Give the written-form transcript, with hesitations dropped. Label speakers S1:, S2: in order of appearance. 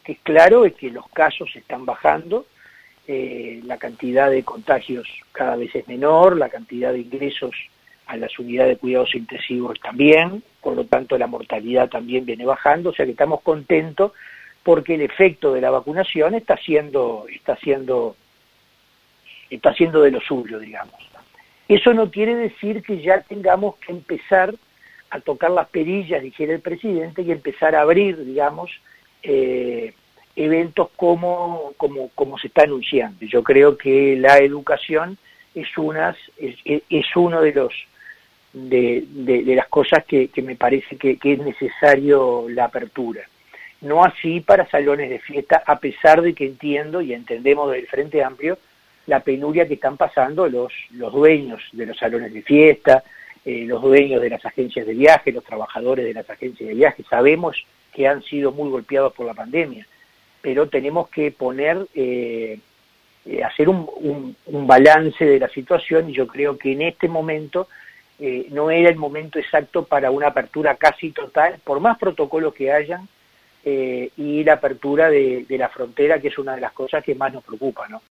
S1: que es claro es que los casos están bajando, la cantidad de contagios cada vez es menor, la cantidad de ingresos a las unidades de cuidados intensivos también, por lo tanto la mortalidad también viene bajando, o sea que estamos contentos porque el efecto de la vacunación está haciendo de lo suyo, digamos. Eso no quiere decir que ya tengamos que empezar a tocar las perillas, dijera el presidente, y empezar a abrir, digamos, eventos como se está anunciando. Yo creo que la educación es uno de las cosas que me parece que es necesario la apertura. No así para salones de fiesta, a pesar de que entiendo y entendemos del Frente Amplio la penuria que están pasando los dueños de los salones de fiesta, los dueños de las agencias de viaje, los trabajadores de las agencias de viaje. Sabemos que han sido muy golpeados por la pandemia, pero tenemos que hacer un balance de la situación, y yo creo que en este momento no era el momento exacto para una apertura casi total, por más protocolos que hayan, y la apertura de la frontera, que es una de las cosas que más nos preocupa, ¿no?